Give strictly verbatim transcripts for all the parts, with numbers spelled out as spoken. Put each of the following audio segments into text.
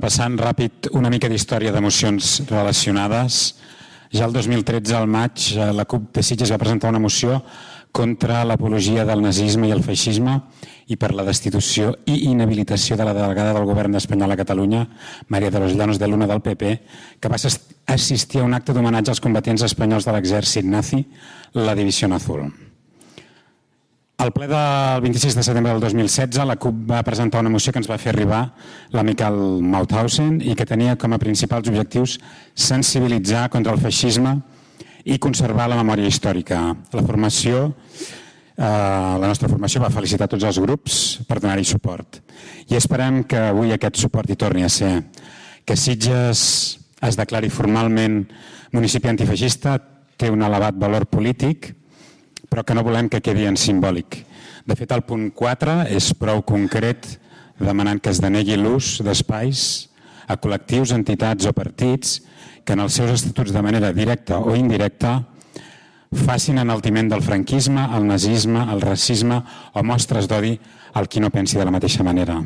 repassant ràpid una mica d'història d'emocions relacionades. Ja el dos mil tretze, al maig, la CUP de Sitges va presentar una moció contra l'apologia del nazisme i el feixisme i per la destitució i inhabilitació de la delegada del govern espanyol a Catalunya, María de los Llanos de Luna del P P, que va assistir a un acte d'homenatge als combatents espanyols de l'exèrcit nazi, la División Azul. Al ple del vint-i-sis de setembre del dos mil setze, la CUP va presentar una moció que ens va fer arribar la Michael Mauthausen i que tenia com a principals objectius sensibilitzar contra el feixisme i conservar la memòria històrica. La formació, eh, la nostra formació va felicitar tots els grups per donar-hi suport. I esperem que avui aquest suport hi torni a ser. Que Sitges es declari formalment municipi antifeixista té un elevat valor polític, però que no volem que quedi en simbòlic. De fet, el punt quatre és prou concret demanant que es denegui l'ús d'espais a col·lectius, entitats o partits que en els seus estatuts de manera directa o indirecta facin enaltiment del franquisme, el nazisme, el racisme o mostres d'odi al qui no pensi de la mateixa manera.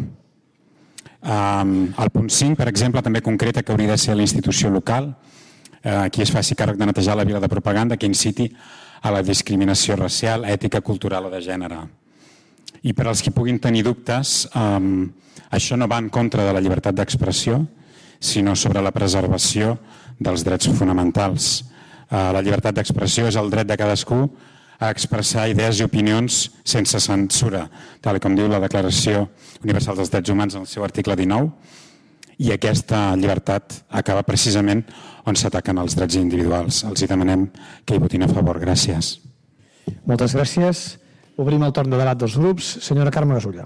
El punt cinc, per exemple, també concreta que hauria de ser la institució local qui es faci càrrec de netejar la vila de propaganda que inciti a la discriminació racial, ètica, cultural o de gènere. I per als que puguin tenir dubtes, això no va en contra de la llibertat d'expressió, sinó sobre la preservació dels drets fonamentals. La llibertat d'expressió és el dret de cadascú a expressar idees i opinions sense censura, tal com diu la Declaració Universal dels Drets Humans en el seu article dinou, i aquesta llibertat acaba precisament on s'ataquen els drets individuals. Els hi demanem que hi votin a favor. Gràcies. Moltes gràcies. Obrim el torn de debat dels grups. Senyora Carme Gasulla.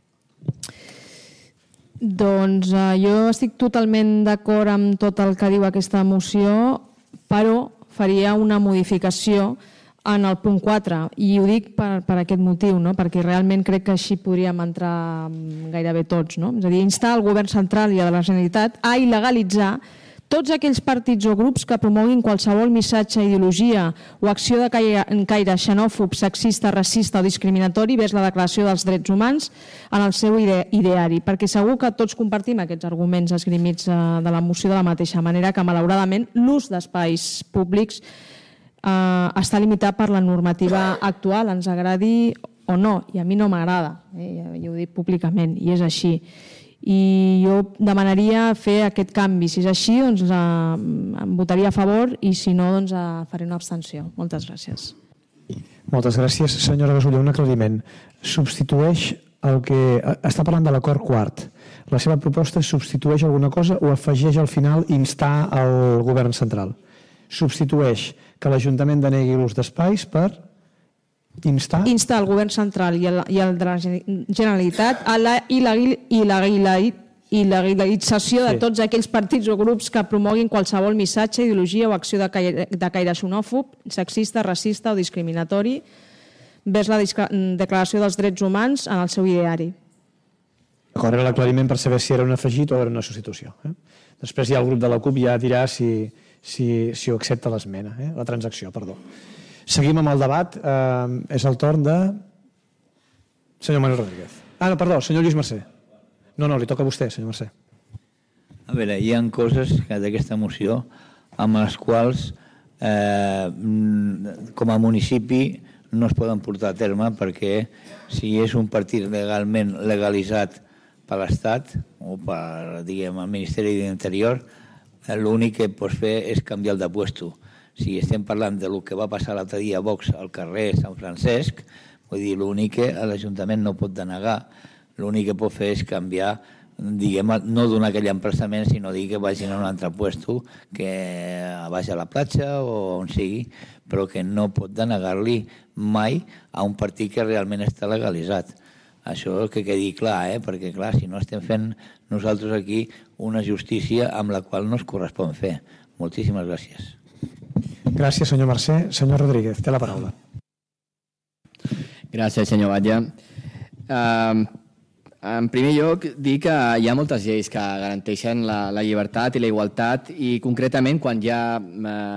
Doncs eh, jo estic totalment d'acord amb tot el que diu aquesta moció, però faria una modificació en el punt quatre, i ho dic per, per aquest motiu, no? Perquè realment crec que així podríem entrar gairebé tots. No? És a dir, instar el govern central i a la Generalitat a il·legalitzar tots aquells partits o grups que promoguin qualsevol missatge, ideologia o acció de caire, caire xenòfob, sexista, racista o discriminatori vers la Declaració dels Drets Humans en el seu ide ideari, perquè segur que tots compartim aquests arguments esgrimits eh, de la moció de la mateixa manera que, malauradament, l'ús d'espais públics eh, està limitat per la normativa actual, ens agradi o no, i a mi no m'agrada, eh, ja ho dic públicament, i és així. I jo demanaria fer aquest canvi. Si és així, doncs eh, em votaria a favor, i si no, doncs eh, faré una abstenció. Moltes gràcies. Moltes gràcies. Senyora Gasulla, un aclariment. Substitueix el que... Està parlant de l'acord quart. La seva proposta substitueix alguna cosa o afegeix al final instar al govern central? Substitueix que l'Ajuntament denegui l'ús d'espais per... Instar? Instar el govern central i el, i el de la Generalitat a la il·legalització de tots aquells partits o grups que promoguin qualsevol missatge, ideologia o acció de caire, de caire xenòfob, sexista, racista o discriminatori vers la Declaració dels Drets Humans en el seu ideari. D'acord, era l'aclariment per saber si era un afegit o era una substitució. Eh? Després hi ha el grup de la CUP, ja dirà si, si, si ho accepta l'esmena, eh? La transacció, perdó. Seguim amb el debat. Eh, és el torn de... Senyor Manuel Rodríguez. Ah, no, perdó, senyor Lluís Mercè. No, no, li toca a vostè, senyor Mercè. A veure, hi ha coses d'aquesta moció amb les quals eh, com a municipi no es poden portar a terme, perquè si és un partit legalment legalitzat per l'Estat o per, diguem, el Ministeri de l'Interior, l'únic que pots fer és canviar el de puesto. Si estem parlant del que va passar l'altre dia a Vox al carrer Sant Francesc, vull dir, l'únic que l'Ajuntament no pot denegar, l'únic que pot fer és canviar, diguem, no donar aquell emplaçament, sinó dir que vagin a un altre puesto, que vagi a la platja o on sigui, però que no pot denegar-li mai a un partit que realment està legalitzat. Això que quedi clar, eh? Perquè clar, si no estem fent nosaltres aquí una justícia amb la qual no es correspon fer. Moltíssimes gràcies. Gràcies, senyor Mercè. Senyor Rodríguez, té la paraula. Gràcies, senyor Batlle. Uh, en primer lloc, dir que hi ha moltes lleis que garanteixen la, la llibertat i la igualtat, i concretament quan hi ha uh,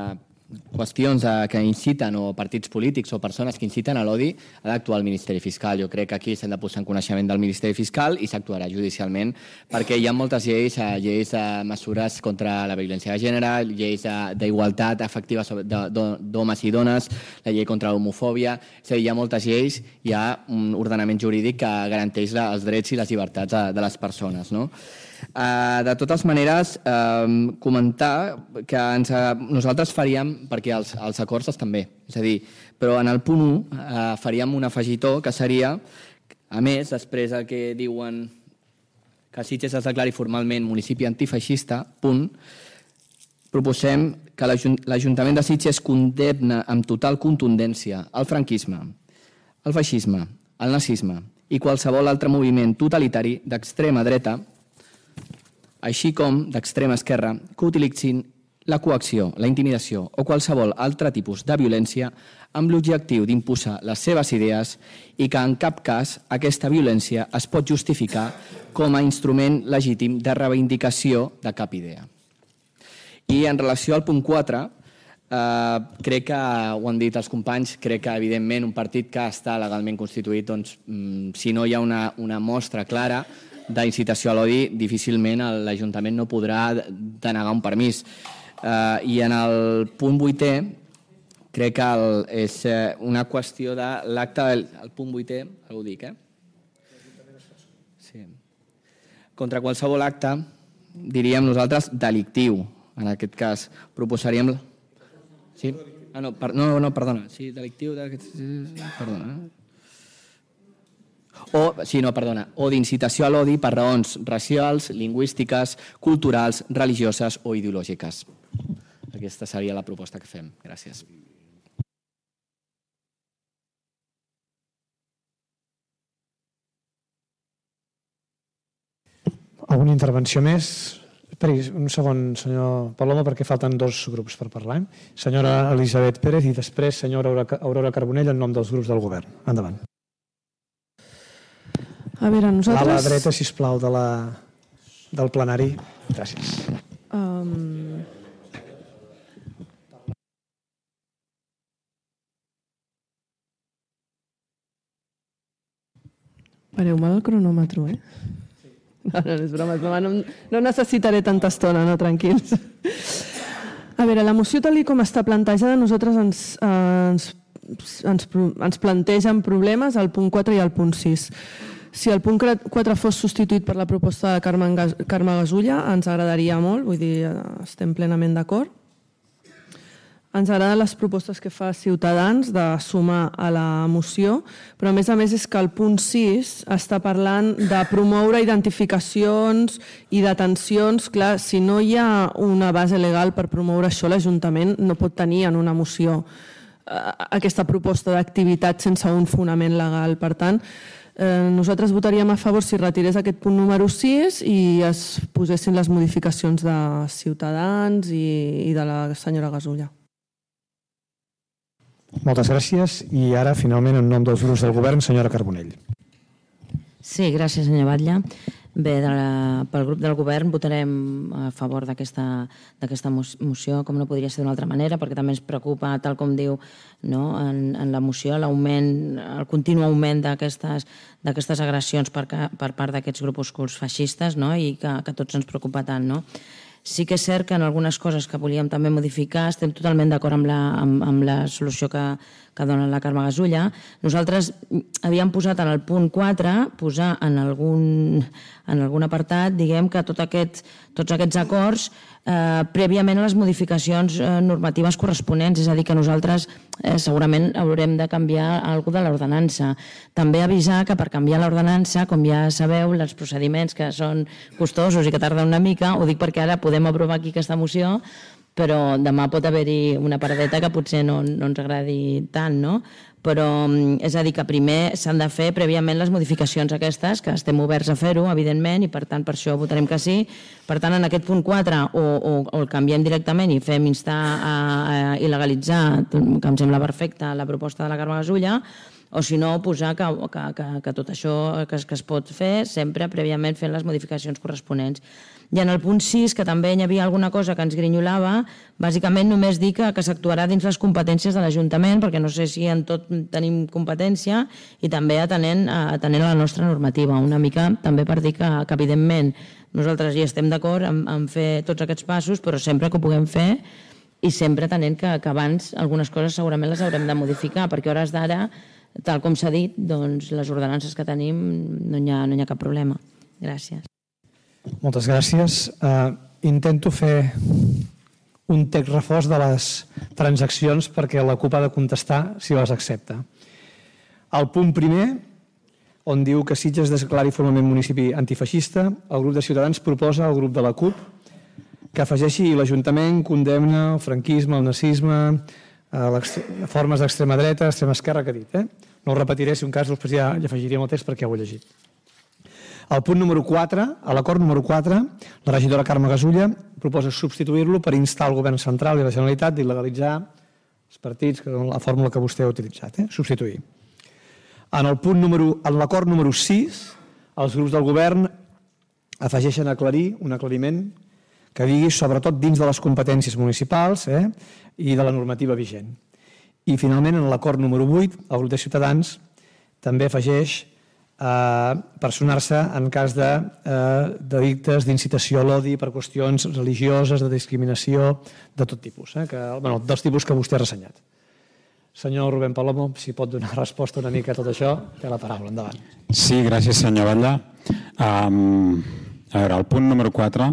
qüestions que inciten o partits polítics o persones que inciten a l'odi ha d'actuar el Ministeri Fiscal. Jo crec que aquí s'han de posar en coneixement del Ministeri Fiscal i s'actuarà judicialment perquè hi ha moltes lleis, lleis de mesures contra la violència de gènere, lleis d'igualtat efectiva d'homes i dones, la llei contra l'homofòbia, és a dir, hi ha moltes lleis, hi ha un ordenament jurídic que garanteix els drets i les llibertats de les persones, no? De totes maneres, comentar que nosaltres faríem, perquè els acords estan bé, és a dir, però en el punt u faríem un afegitó que seria, a més, després el que diuen que Sitges es declari formalment municipi antifeixista, punt, proposem que l'Ajuntament de Sitges condemna amb total contundència el franquisme, el feixisme, el nazisme i qualsevol altre moviment totalitari d'extrema dreta, així com d'extrema esquerra, que utilitzin la coacció, la intimidació o qualsevol altre tipus de violència amb l'objectiu d'imposar les seves idees i que en cap cas aquesta violència es pot justificar com a instrument legítim de reivindicació de cap idea. I en relació al punt quatre, eh, crec que, ho han dit els companys, crec que evidentment un partit que està legalment constituït, doncs, si no hi ha una, una mostra clara d'incitació a l'odi, difícilment l'Ajuntament no podrà denegar un permís. I en el punt vuitè, crec que és una qüestió de l'acte del punt vuitè, ho dic, eh? Sí. Contra qualsevol acte, diríem nosaltres, delictiu. En aquest cas, proposaríem... Sí? Ah, no, no, perdona. Sí, delictiu... Perdona, eh? O, sí, no, perdona, o d'incitació a l'odi per raons racials, lingüístiques, culturals, religioses o ideològiques. Aquesta seria la proposta que fem. Gràcies. Alguna intervenció més? Esperi un segon, senyor Paloma, perquè falten dos grups per parlar. Senyora Elisabet Pérez i després senyora Aurora Carbonell en nom dels grups del govern. Endavant. A veure, nosaltres... A la dreta, sisplau, de la, del plenari. Gràcies. Um... Pareu-me el cronòmetre, eh? No, no, és broma, és broma. No, no necessitaré tanta estona, no, tranquils. A veure, la moció tal com està plantejada, nosaltres ens, ens, ens, ens plantegen problemes al punt quatre i al punt sis. Si el punt quatre fos substituït per la proposta de Carme Gasulla, ens agradaria molt, vull dir, estem plenament d'acord. Ens agraden les propostes que fa Ciutadans de sumar a la moció, però a més a més és que el punt sis està parlant de promoure identificacions i detencions. Clar, si no hi ha una base legal per promoure això, l'Ajuntament no pot tenir en una moció aquesta proposta d'activitat sense un fonament legal. Per tant, nosaltres votaríem a favor si retirés aquest punt número sis i es posessin les modificacions de Ciutadans i de la senyora Gasulla. Moltes gràcies. I ara, finalment, en nom dels grups del govern, senyora Carbonell. Sí, gràcies, senyor Batlle. Bé, pel grup del govern votarem a favor d'aquesta moció, com no podria ser d'una altra manera, perquè també ens preocupa, tal com diu en la moció, l'augment, el continu augment d'aquestes agressions per part d'aquests grupusculs feixistes i que tots ens preocupa tant. Sí que és cert que en algunes coses que volíem també modificar estem totalment d'acord amb la solució que dona la Carme Gasulla. Nosaltres havíem posat en el punt quatre, posar en algun apartat, diguem que tots aquests acords prèviament a les modificacions normatives corresponents, és a dir, que nosaltres segurament haurem de canviar alguna de l'ordenança. També avisar que per canviar l'ordenança, com ja sabeu, els procediments que són costosos i que tarden una mica, ho dic perquè ara podem aprovar aquí aquesta moció, però demà pot haver-hi una paradeta que potser no ens agradi tant, no? Però és a dir que primer s'han de fer prèviament les modificacions aquestes, que estem oberts a fer-ho, evidentment, i per tant per això votarem que sí. Per tant, en aquest punt quatre o el canviem directament i fem instar a il·legalitzar, que em sembla perfecta la proposta de la Carme Gasulla, o si no, posar que, que, que, que tot això que, que es pot fer sempre prèviament fent les modificacions corresponents. I en el punt sis, que també hi havia alguna cosa que ens grinyolava, bàsicament només dir que, que s'actuarà dins les competències de l'Ajuntament, perquè no sé si en tot tenim competència, i també atenent, atenent a la nostra normativa. Una mica també per dir que, que evidentment, nosaltres hi estem d'acord en, en fer tots aquests passos, però sempre que ho puguem fer i sempre tenint que, que abans algunes coses segurament les haurem de modificar, perquè a hores d'ara, tal com s'ha dit, doncs les ordenances que tenim no hi ha, no hi ha cap problema. Gràcies. Moltes gràcies. Uh, intento fer un text reforç de les transaccions perquè la CUP ha de contestar si les accepta. El punt primer, on diu que Sitges declari formalment municipi antifeixista, el grup de Ciutadans proposa al grup de la CUP que afegeixi l'Ajuntament condemna el franquisme, el nazisme, formes d'extrema dreta, extrema esquerra, que ha dit. Eh? No ho repetiré, si un cas després ja afegiríem el text perquè ja ho he llegit. El punt número quatre, a l'acord número quatre, la regidora Carme Gasulla proposa substituir-lo per instar el govern central i la Generalitat d'il·legalitzar els partits, la fórmula que vostè ha utilitzat, eh? substituir. En el punt número, en l'acord número sis, els grups del govern afegeixen aclarir un aclariment que digui sobretot dins de les competències municipals eh? i de la normativa vigent. I finalment, en l'acord número vuit, el grup de Ciutadans també afegeix eh, personar-se en cas de eh, delictes d'incitació a l'odi per qüestions religioses, de discriminació, de tot tipus, eh? que, bueno, dels tipus que vostè ha ressenyat. Senyor Rubén Palomo, si pot donar resposta una mica a tot això, té la paraula, endavant. Sí, gràcies, senyor Batlle. Um, a veure, el punt número quatre.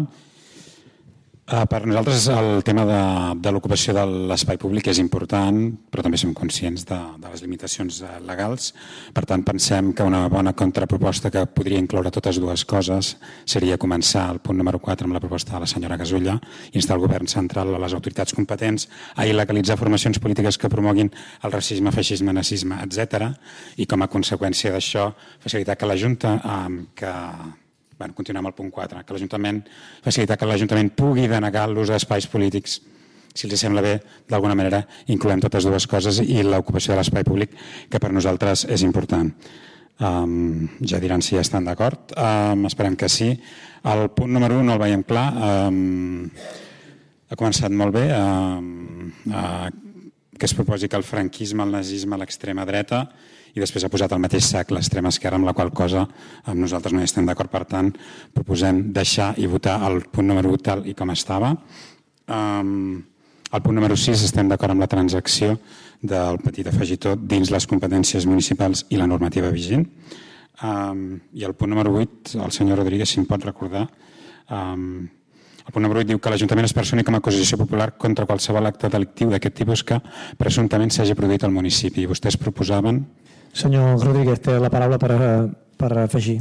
Uh, per nosaltres el tema de, de l'ocupació de l'espai públic és important, però també som conscients de, de les limitacions uh, legals. Per tant, pensem que una bona contraproposta que podria incloure totes dues coses seria començar el punt número quatre amb la proposta de la senyora Gasulla, instar el govern central a les autoritats competents a il·legalitzar formacions polítiques que promoguin el racisme, feixisme, nazisme, etcètera, i com a conseqüència d'això facilitar que la Junta um, que Bueno, continuem al punt quatre, que l'Ajuntament facilitar que l'Ajuntament pugui denegar l'ús d'espais polítics. Si els sembla bé, d'alguna manera incloem totes dues coses i l'ocupació de l'espai públic, que per nosaltres és important. Um, ja diran si estan d'acord. Um, esperem que sí. El punt número un no el veiem clar. Um, ha començat molt bé. Um, uh, que es proposi que el franquisme, el nazisme, l'extrema dreta i després ha posat al mateix sac l'extrema esquerra, amb la qual cosa amb nosaltres no hi estem d'acord. Per tant, proposem deixar i votar el punt número u tal i com estava. Um, el punt número sis estem d'acord amb la transacció del petit afegitó dins les competències municipals i la normativa vigent. Um, I el punt número vuit, el senyor Rodríguez, si em pot recordar, um, el punt número vuit diu que l'Ajuntament es personi com a acusació popular contra qualsevol acte delictiu d'aquest tipus que presumptament s'hagi produït al municipi. I vostès proposaven... Senyor Rodríguez, té la paraula per, per afegir.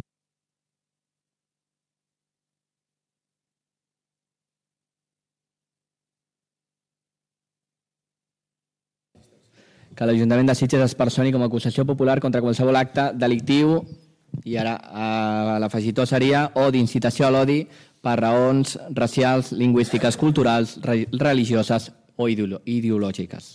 Que l'Ajuntament de Sitges es personi com a acusació popular contra qualsevol acte delictiu, i ara l'afegitó seria o d'incitació a l'odi per raons racials, lingüístiques, culturals, religioses o ideològiques.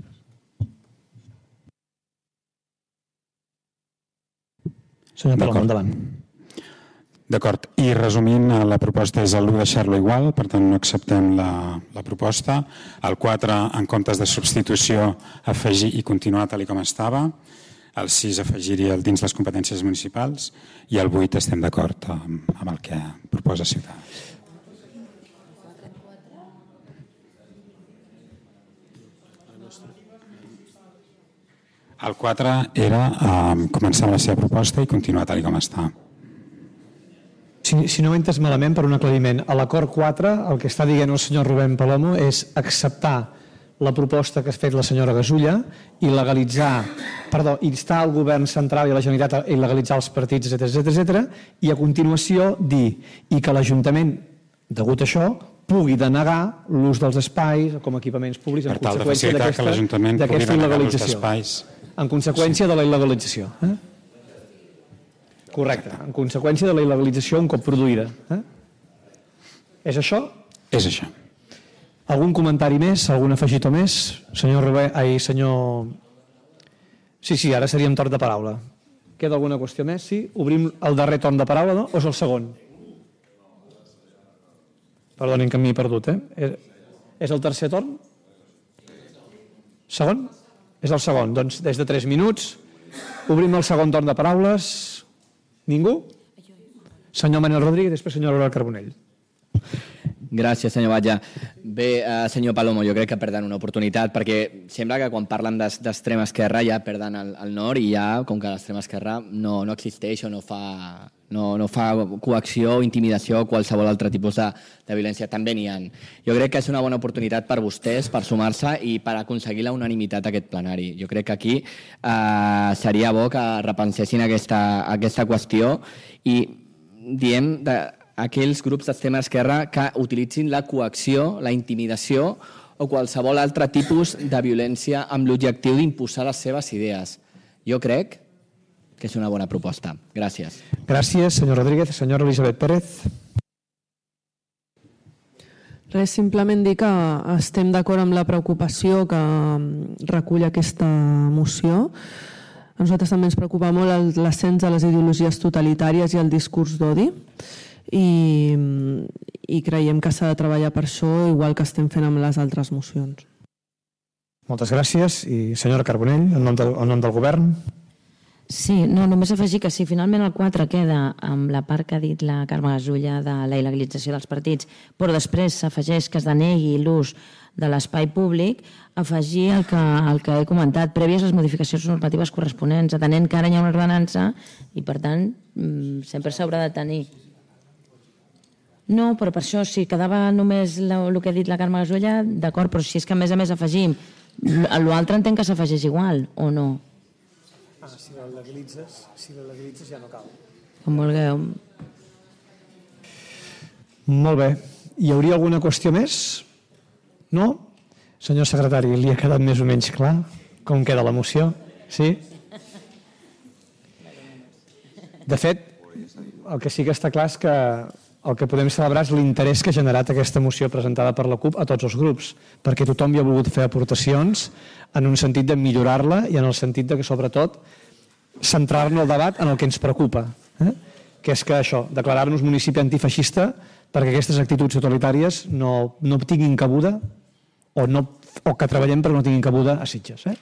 Senyor Palomo, endavant. D'acord. I resumint, la proposta és l'u deixar-lo igual, per tant no acceptem la, la proposta. El quatre, en comptes de substitució, afegir i continuar tal com estava. El sis afegiria el dins les competències municipals i el vuit estem d'acord amb, amb el que proposa Ciutadans. El quatre era um, començar la seva proposta i continuar tal com està. Si, si no ho he entès malament, per un aclariment, a l'acord quatre el que està dient el senyor Rubén Palomo és acceptar la proposta que ha fet la senyora Gasulla i legalitzar, perdó, instar el govern central i la Generalitat a il·legalitzar els partits, etcètera, etcètera, i a continuació dir i que l'Ajuntament, degut a això, pugui denegar l'ús dels espais com a equipaments públics en conseqüència d'aquesta il·legalització. En conseqüència de la il·legalització. Eh? Correcte, en conseqüència de la il·legalització un cop produïda. Eh? És això? És això. Algun comentari més, algun afegitó més? Senyor Rubén, ai, senyor Sí, sí, ara seríem torn de paraula. Queda alguna qüestió més? Sí? Obrim el darrer torn de paraula, no? O és el segon? Perdonin que m'hi he perdut, eh? És el tercer torn? Segon? És el segon. Doncs des de tres minuts obrim el segon torn de paraules. Ningú? Senyor Manel Rodríguez, després senyor Aurora Carbonell. Gràcies, senyor Batlle. Bé, eh, senyor Palomo, jo crec que perden una oportunitat, perquè sembla que quan parlen d'extrema esquerra ja perden el, el nord i ja, com que l'extrema esquerra no, no existeix o no fa, no, no fa coacció, intimidació o qualsevol altre tipus de, de violència. També n'hi ha. Jo crec que és una bona oportunitat per vostès, per sumar-se i per aconseguir la unanimitat a aquest plenari. Jo crec que aquí eh, seria bo que repensessin aquesta, aquesta qüestió i diem de, aquells grups d'extrema esquerra que utilitzin la coacció, la intimidació o qualsevol altre tipus de violència amb l'objectiu d'imposar les seves idees. Jo crec que és una bona proposta. Gràcies. Gràcies, senyor Rodríguez. Senyora Elisabet Pérez. Res, simplement dir que estem d'acord amb la preocupació que recull aquesta moció. A nosaltres també ens preocupa molt l'ascens de les ideologies totalitàries i el discurs d'odi. I, i creiem que s'ha de treballar per això, igual que estem fent amb les altres mocions. Moltes gràcies. I senyora Carbonell, en nom del, en nom del govern. Sí, no, només afegir que si finalment el quatre queda amb la part que ha dit la Carme Gasulla de la il·legalització dels partits, però després s'afegeix que es denegui l'ús de l'espai públic, afegir el que, el que he comentat, prèvies les modificacions normatives corresponents, atenent que ara hi ha una ordenança i, per tant, sempre s'haurà de tenir. No, però per això, si quedava només el que ha dit la Carme Gasulla, d'acord, però si és que a més a més afegim, l'altre entenc que s'afegeix igual, o no? Ah, si la legalitzes, si la legalitzes ja no cal. Com vulgueu. Molt bé. Hi hauria alguna qüestió més? No? Senyor secretari, li ha quedat més o menys clar com queda la moció? Sí? De fet, el que sí que està clar és que el que podem celebrar és l'interès que ha generat aquesta moció presentada per la CUP a tots els grups, perquè tothom hi ha volgut fer aportacions en un sentit de millorar-la i en el sentit de que, sobretot, centrar-nos el debat en el que ens preocupa, eh? que és que això, declarar-nos municipi antifeixista perquè aquestes actituds totalitàries no, no tinguin cabuda o, no, o que treballem perquè no tinguin cabuda a Sitges. Eh?